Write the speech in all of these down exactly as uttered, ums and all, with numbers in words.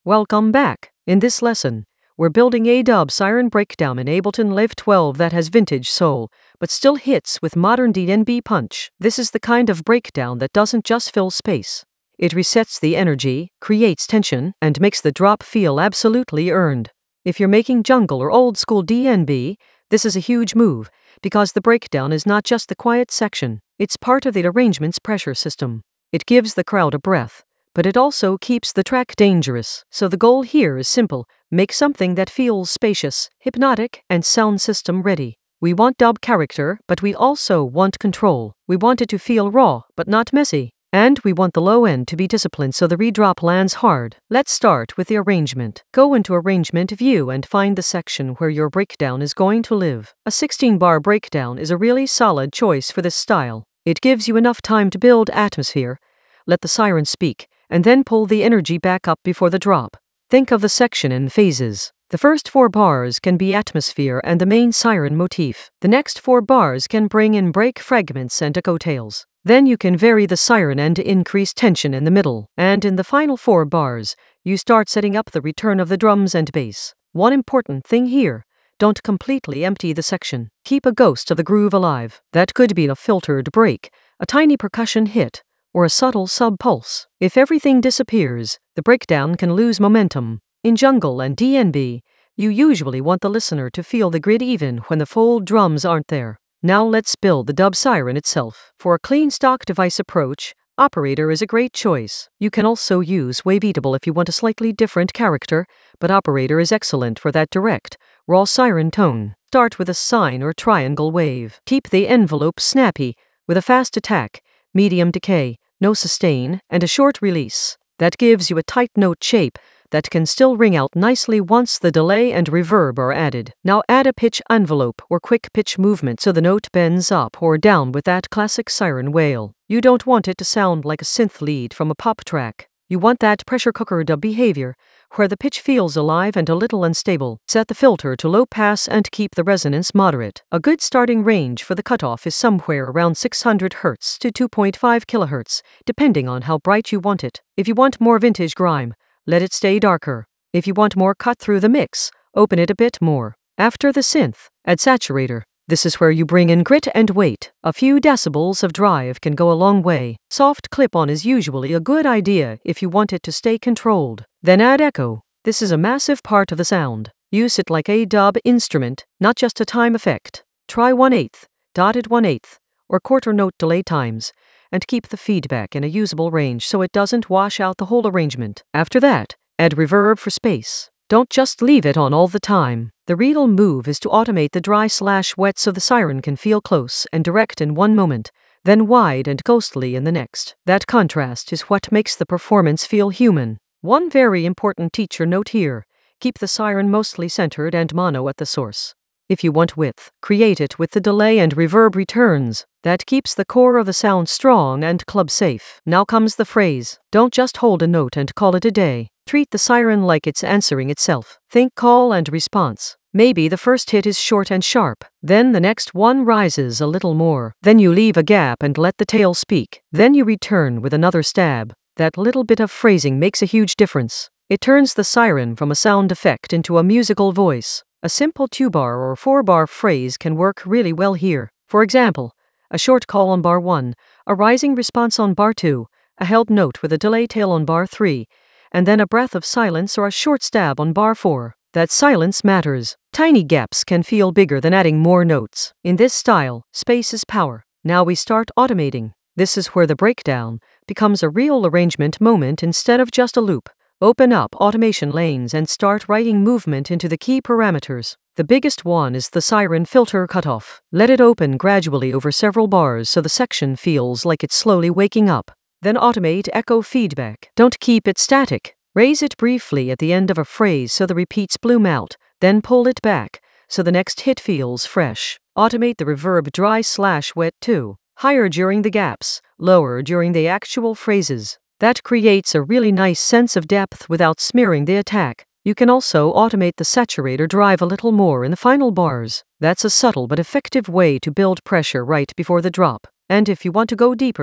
Welcome back. In this lesson, we're building a dub siren breakdown in Ableton Live twelve that has vintage soul, but still hits with modern D N B punch. This is the kind of breakdown that doesn't just fill space. It resets the energy, creates tension, and makes the drop feel absolutely earned. If you're making jungle or old school D N B, this is a huge move, because the breakdown is not just the quiet section, it's part of the arrangement's pressure system. It gives the crowd a breath, but it also keeps the track dangerous. So the goal here is simple: make something that feels spacious, hypnotic, and sound system ready. We want dub character, but we also want control. We want it to feel raw, but not messy. And we want the low end to be disciplined so the redrop lands hard. Let's start with the arrangement. Go into Arrangement View and find the section where your breakdown is going to live. A sixteen bar breakdown is a really solid choice for this style. It gives you enough time to build atmosphere, let the siren speak, and then pull the energy back up before the drop. Think of the section in phases. The first four bars can be atmosphere and the main siren motif. The next four bars can bring in break fragments and echo tails. Then you can vary the siren and increase tension in the middle. And in the final four bars, you start setting up the return of the drums and bass. One important thing here: don't completely empty the section. Keep a ghost of the groove alive. That could be a filtered break, a tiny percussion hit, or a subtle sub-pulse. If everything disappears, the breakdown can lose momentum. In jungle and D N B, you usually want the listener to feel the grid even when the full drums aren't there. Now let's build the dub siren itself. For a clean stock device approach, Operator is a great choice. You can also use Waveatable if you want a slightly different character, but Operator is excellent for that direct, raw siren tone. Start with a sine or triangle wave. Keep the envelope snappy, with a fast attack, medium decay, no sustain, and a short release. That gives you a tight note shape that can still ring out nicely once the delay and reverb are added. Now add a pitch envelope or quick pitch movement so the note bends up or down with that classic siren wail. You don't want it to sound like a synth lead from a pop track. You want that pressure cooker dub behavior, where the pitch feels alive and a little unstable. Set the filter to low pass and keep the resonance moderate. A good starting range for the cutoff is somewhere around six hundred hertz to two point five kilohertz, depending on how bright you want it. If you want more vintage grime, let it stay darker. If you want more cut through the mix, open it a bit more. After the synth, add saturator. This is where you bring in grit and weight. A few decibels of drive can go a long way. Soft clip-on is usually a good idea if you want it to stay controlled. Then add echo. This is a massive part of the sound. Use it like a dub instrument, not just a time effect. Try one-eighth, dotted one-eighth, or quarter note delay times, and keep the feedback in a usable range so it doesn't wash out the whole arrangement. After that, add reverb for space. Don't just leave it on all the time. The real move is to automate the dry slash wet so the siren can feel close and direct in one moment, then wide and ghostly in the next. That contrast is what makes the performance feel human. One very important teacher note here: keep the siren mostly centered and mono at the source. If you want width, create it with the delay and reverb returns. That keeps the core of the sound strong and club safe. Now comes the phrase. Don't just hold a note and call it a day. Treat the siren like it's answering itself. Think call and response. Maybe the first hit is short and sharp, then the next one rises a little more. Then you leave a gap and let the tail speak. Then you return with another stab. That little bit of phrasing makes a huge difference. It turns the siren from a sound effect into a musical voice. A simple two-bar or four-bar phrase can work really well here. For example, a short call on bar one, a rising response on bar two, a held note with a delay tail on bar three, and then a breath of silence or a short stab on bar four. That silence matters. Tiny gaps can feel bigger than adding more notes. In this style, space is power. Now we start automating. This is where the breakdown becomes a real arrangement moment instead of just a loop. Open up automation lanes and start writing movement into the key parameters. The biggest one is the siren filter cutoff. Let it open gradually over several bars so the section feels like it's slowly waking up. Then automate echo feedback. Don't keep it static. Raise it briefly at the end of a phrase so the repeats bloom out, then pull it back so the next hit feels fresh. Automate the reverb dry slash wet too. Higher during the gaps, lower during the actual phrases. That creates a really nice sense of depth without smearing the attack. You can also automate the saturator drive a little more in the final bars. That's a subtle but effective way to build pressure right before the drop. And if you want to go deeper,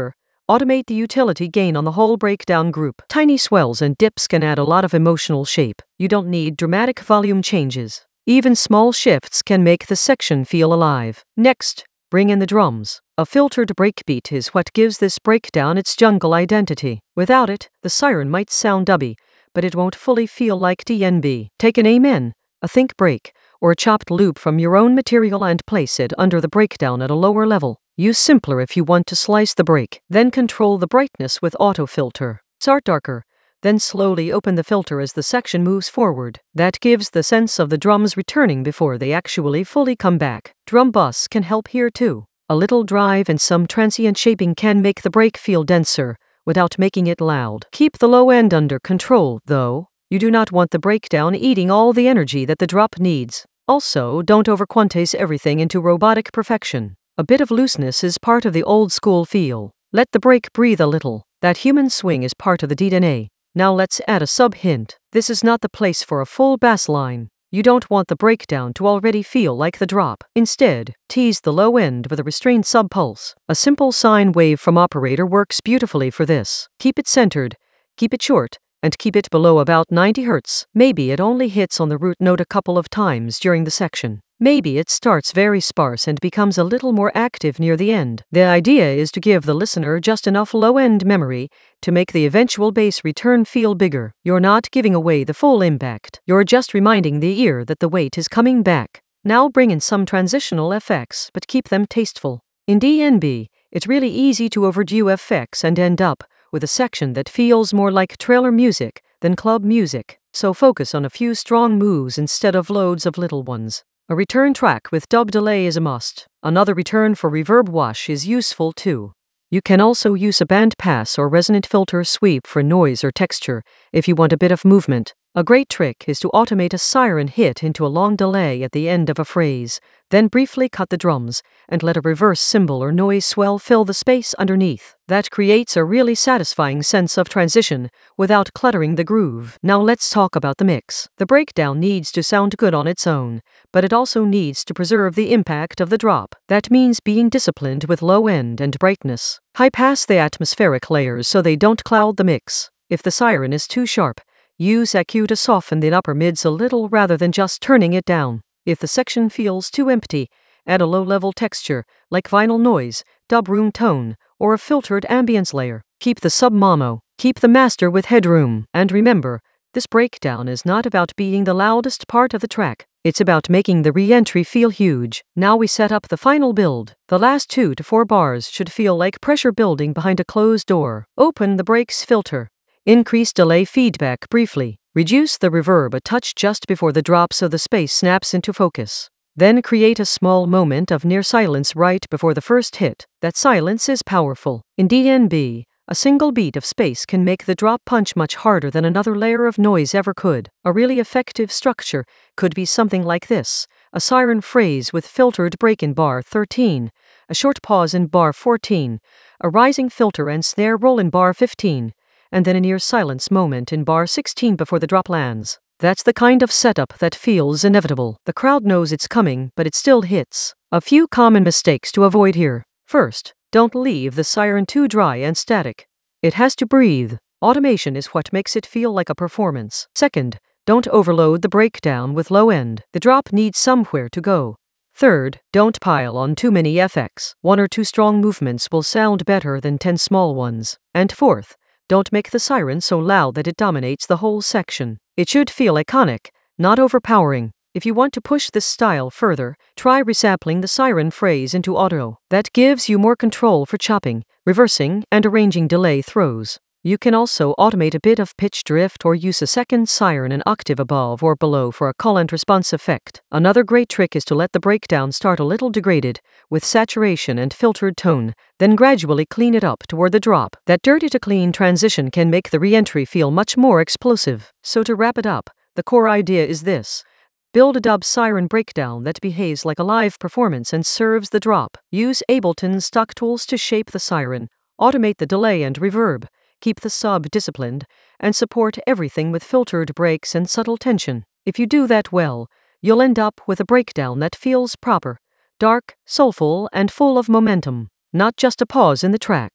Automate the utility gain on the whole breakdown group. Tiny swells and dips can add a lot of emotional shape. You don't need dramatic volume changes. Even small shifts can make the section feel alive. Next, bring in the drums. A filtered breakbeat is what gives this breakdown its jungle identity. Without it, the siren might sound dubby, but it won't fully feel like D N B. Take an amen, a think break, or a chopped loop from your own material and place it under the breakdown at a lower level. Use simpler if you want to slice the break. Then control the brightness with auto filter. Start darker, then slowly open the filter as the section moves forward. That gives the sense of the drums returning before they actually fully come back. Drum bus can help here too. A little drive and some transient shaping can make the break feel denser, without making it loud. Keep the low end under control, though. You do not want the breakdown eating all the energy that the drop needs. Also, don't overquantize everything into robotic perfection. A bit of looseness is part of the old school feel. Let the break breathe a little. That human swing is part of the D N A. Now let's add a sub-hint. This is not the place for a full bass line. You don't want the breakdown to already feel like the drop. Instead, tease the low end with a restrained sub-pulse. A simple sine wave from operator works beautifully for this. Keep it centered, keep it short, and keep it below about ninety hertz. Maybe it only hits on the root note a couple of times during the section. Maybe it starts very sparse and becomes a little more active near the end. The idea is to give the listener just enough low-end memory to make the eventual bass return feel bigger. You're not giving away the full impact. You're just reminding the ear that the weight is coming back. Now bring in some transitional effects, but keep them tasteful. In D N B, it's really easy to overdo effects and end up with a section that feels more like trailer music than club music. So focus on a few strong moves instead of loads of little ones. A return track with dub delay is a must. Another return for reverb wash is useful too. You can also use a band pass or resonant filter sweep for noise or texture if you want a bit of movement. A great trick is to automate a siren hit into a long delay at the end of a phrase, then briefly cut the drums and let a reverse cymbal or noise swell fill the space underneath. That creates a really satisfying sense of transition without cluttering the groove. Now let's talk about the mix. The breakdown needs to sound good on its own, but it also needs to preserve the impact of the drop. That means being disciplined with low end and brightness. High pass the atmospheric layers so they don't cloud the mix. If the siren is too sharp, use E Q to soften the upper mids a little rather than just turning it down. If the section feels too empty, add a low-level texture, like vinyl noise, dub room tone, or a filtered ambience layer. Keep the sub-mono, keep the master with headroom. And remember, this breakdown is not about being the loudest part of the track. It's about making the re-entry feel huge. Now we set up the final build. The last two to four bars should feel like pressure building behind a closed door. Open the brakes filter. Increase delay feedback briefly. Reduce the reverb a touch just before the drop so the space snaps into focus. Then create a small moment of near silence right before the first hit. That silence is powerful. In D N B, a single beat of space can make the drop punch much harder than another layer of noise ever could. A really effective structure could be something like this: a siren phrase with filtered break in bar thirteen, a short pause in bar fourteen, a rising filter and snare roll in bar fifteen, and then a near silence moment in bar sixteen before the drop lands. That's the kind of setup that feels inevitable. The crowd knows it's coming, but it still hits. A few common mistakes to avoid here. First, don't leave the siren too dry and static. It has to breathe. Automation is what makes it feel like a performance. Second, don't overload the breakdown with low end. The drop needs somewhere to go. Third, don't pile on too many F X. One or two strong movements will sound better than ten small ones. And fourth, don't make the siren so loud that it dominates the whole section. It should feel iconic, not overpowering. If you want to push this style further, try resampling the siren phrase into auto. That gives you more control for chopping, reversing, and arranging delay throws. You can also automate a bit of pitch drift or use a second siren an octave above or below for a call and response effect. Another great trick is to let the breakdown start a little degraded, with saturation and filtered tone, then gradually clean it up toward the drop. That dirty to clean transition can make the re-entry feel much more explosive. So to wrap it up, the core idea is this: build a dub siren breakdown that behaves like a live performance and serves the drop. Use Ableton's stock tools to shape the siren, automate the delay and reverb, keep the sub disciplined, and support everything with filtered breaks and subtle tension. If you do that well, you'll end up with a breakdown that feels proper, dark, soulful, and full of momentum. Not just a pause in the track,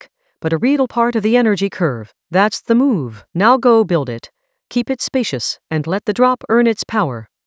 but a real part of the energy curve. That's the move. Now go build it. Keep it spacious and let the drop earn its power.